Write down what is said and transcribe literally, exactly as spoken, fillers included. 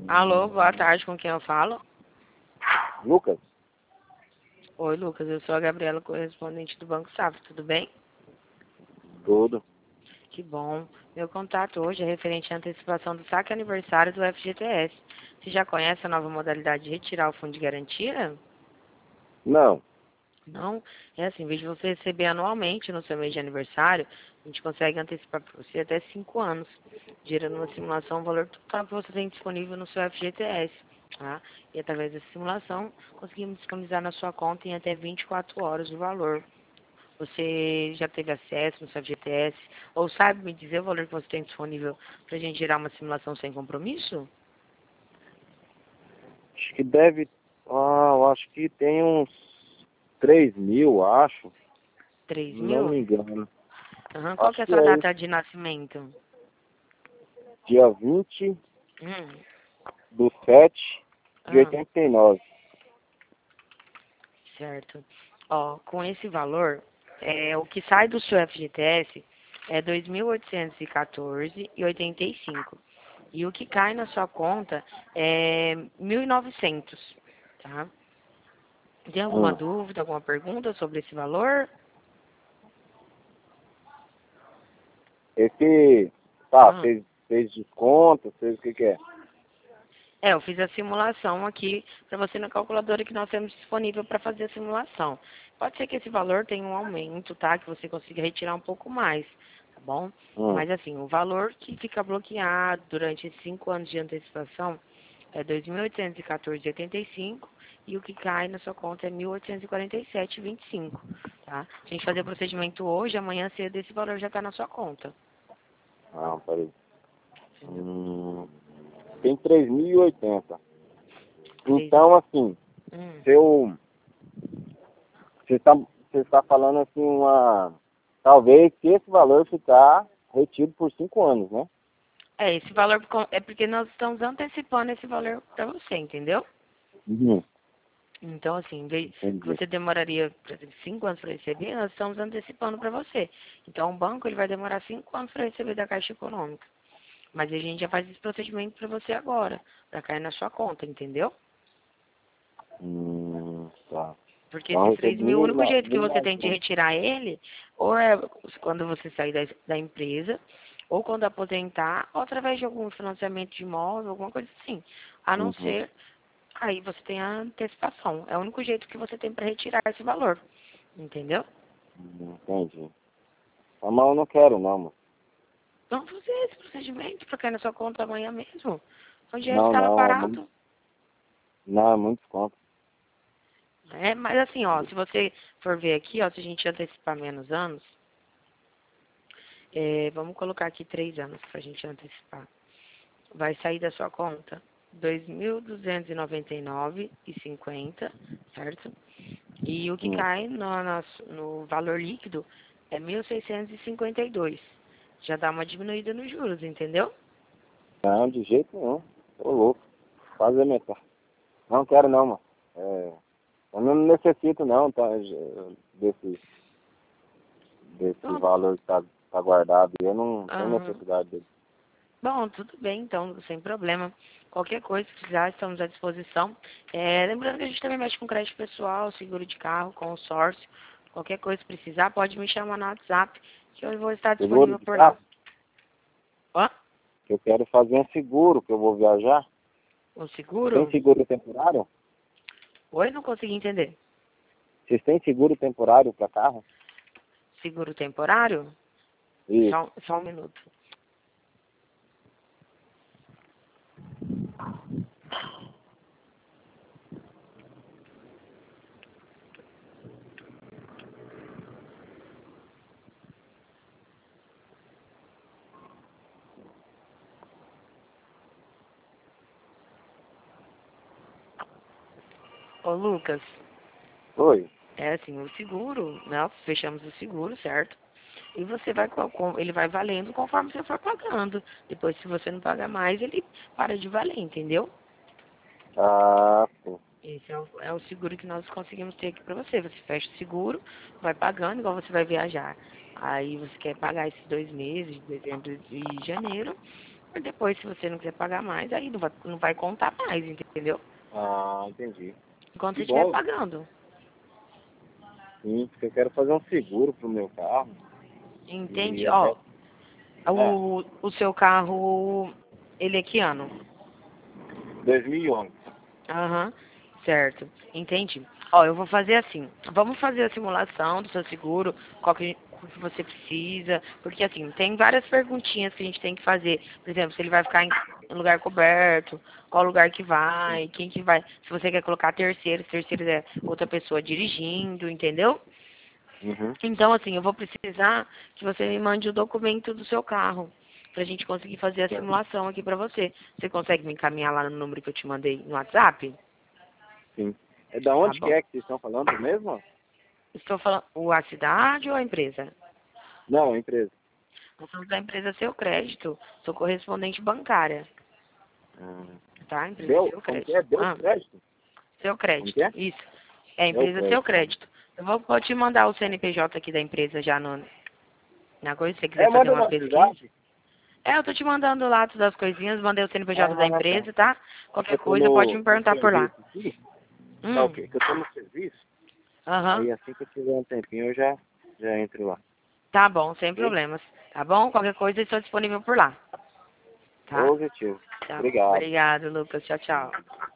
Alô, boa tarde, com quem eu falo? Lucas? Oi, Lucas, eu sou a Gabriela, correspondente do Banco Safra, tudo bem? Tudo. Que bom. Meu contato hoje é referente à antecipação do saque aniversário do F G T S. Você já conhece a nova modalidade de retirar o fundo de garantia? Não. Não? É assim, em vez de você receber anualmente no seu mês de aniversário, a gente consegue antecipar para você até cinco anos, gerando uma simulação o valor total que você tem disponível no seu F G T S. Tá? E através dessa simulação, conseguimos disponibilizar na sua conta em até vinte e quatro horas o valor. Você já teve acesso no seu F G T S? Ou sabe me dizer o valor que você tem disponível para a gente gerar uma simulação sem compromisso? Acho que deve... Ah, eu acho que tem uns três mil, acho. Três Não mil? me engano. Uhum. Qual que é Acho a que sua é isso. data de nascimento? Dia vinte Hum. do sete de Ah, oitenta e nove. certo. Ó, com esse valor, é, o que sai do seu F G T S é dois mil oitocentos e quatorze reais e oitenta e cinco. E o que cai na sua conta é mil e novecentos, tá? Tem alguma Hum. dúvida, alguma pergunta sobre esse valor? Esse... Tá, Ah. fez, fez desconto, fez o que que é? É, eu fiz a simulação aqui para você na calculadora que nós temos disponível para fazer a simulação. Pode ser que esse valor tenha um aumento, tá? Que você consiga retirar um pouco mais, tá bom? Hum. Mas assim, o valor que fica bloqueado durante esses cinco anos de antecipação é dois mil oitocentos e quatorze reais e oitenta e cinco e o que cai na sua conta é mil oitocentos e quarenta e sete reais e vinte e cinco, tá? Se a gente fazer o procedimento hoje, amanhã cedo esse valor já está na sua conta. Ah, peraí. Entendeu? Hum. Tem três mil e oitenta. Três. Então, assim, Hum. se eu... Você está você está falando assim uma... Talvez se esse valor ficar retido por cinco anos, né? É, esse valor co- é porque nós estamos antecipando esse valor para você, entendeu? Uhum. Então, assim, em vez que Entendi. você demoraria, por exemplo, cinco anos para receber, nós estamos antecipando para você. Então, o banco ele vai demorar cinco anos para receber da Caixa Econômica. Mas a gente já faz esse procedimento para você agora, para cair na sua conta, entendeu? Hum, tá. Porque Então eu esses três recebi mil, o mil, único no- jeito que mil e você tem de novecentos. retirar ele, ou é quando você sair da, da empresa, ou quando aposentar, ou através de algum financiamento de imóvel, alguma coisa assim. A não Uhum. ser, aí você tem a antecipação. É o único jeito que você tem para retirar esse valor. Entendeu? Hum, Entendi. Ah, mas eu não quero não, mano. Vamos fazer esse procedimento para cair na sua conta amanhã mesmo. O dinheiro Não, ficar lá não, é muito, parado. não, é muito desconto. É, mas assim, ó, se você for ver aqui, ó, se a gente antecipar menos anos, é, vamos colocar aqui três anos para a gente antecipar. Vai sair da sua conta dois mil duzentos e noventa e nove reais e cinquenta, certo? E o que Hum. cai no, nosso- no valor líquido é mil seiscentos e cinquenta e dois. Já dá uma diminuída nos juros, entendeu? Não, de jeito nenhum. Tô louco. Fazer metade. Não quero não, mano. É, eu não necessito não, tá, eh, desse, desse Bom, valor que tá, tá guardado. Eu não tenho ah, necessidade dele. bom, tudo bem, então, sem problema. Qualquer coisa que precisar, estamos à disposição. É, lembrando que a gente também mexe com crédito pessoal, seguro de carro, consórcio. Qualquer coisa que precisar, pode me chamar no WhatsApp, que eu vou estar Seguro disponível de por lá. carro? Ó, Que eu quero fazer um seguro, que eu vou viajar. o Tem seguro? seguro temporário? Oi, não consegui entender. Vocês têm seguro temporário para carro? Seguro temporário? Isso. Só, só um minuto. Ô, Lucas, Oi. é assim, o seguro, nós fechamos o seguro, certo? E você vai, co- com- ele vai valendo conforme você for pagando. Depois, se você não pagar mais, ele para de valer, entendeu? Ah, sim. Esse é o, é o seguro que nós conseguimos ter aqui pra você. Você fecha o seguro, vai pagando, igual você vai viajar. Aí você quer pagar esses dois meses, de dezembro e janeiro. Depois, se você não quiser pagar mais, aí não vai, não vai contar mais, entendeu? Ah, entendi. Enquanto Que você estiver bom. pagando. Sim, porque eu quero fazer um seguro pro meu carro. E Entende? até... Ó, É, o, o seu carro, ele é que ano? dois mil e onze. Aham, certo. Entendi. Ó, eu vou fazer assim. Vamos fazer a simulação do seu seguro, qual que, o que você precisa, porque assim, tem várias perguntinhas que a gente tem que fazer. Por exemplo, se ele vai ficar em em lugar coberto, qual lugar que vai, quem que vai, se você quer colocar terceiro, se terceiro é outra pessoa dirigindo, entendeu? Uhum. Então, assim, eu vou precisar que você me mande o documento do seu carro, pra gente conseguir fazer a Certo. simulação aqui pra você. Você consegue me encaminhar lá no número que eu te mandei no WhatsApp? Sim. É da Tá onde que bom. é que vocês estão falando mesmo? Estou falando, o a cidade ou a empresa? Não, a empresa. Nós somos da empresa Seu Crédito, sou correspondente bancária, Ah, tá? Empresa Deu? Seu Como que é? Crédito. Deu Ah, crédito? Seu Como que Crédito, é? isso. É a É o empresa Seu crédito. Crédito. Eu vou, vou te mandar o C N P J aqui da empresa já no, na coisa, se você quiser É, fazer manda no uma pesquisa. WhatsApp. É, eu tô te mandando lá todas as coisinhas, mandei o C N P J da Ah, tá. empresa, tá? É que eu Qualquer tô coisa pode no, me no perguntar por lá. serviço aqui. Tá Hum, ok. Que eu tô no serviço. aham. Aí assim que eu tiver um tempinho eu já, já entro lá. Tá bom, sem Ok? problemas. Tá bom? Qualquer coisa eu estou disponível por lá. Tá? Positivo. Tá bom. Obrigado. Obrigado, Lucas. Tchau, tchau.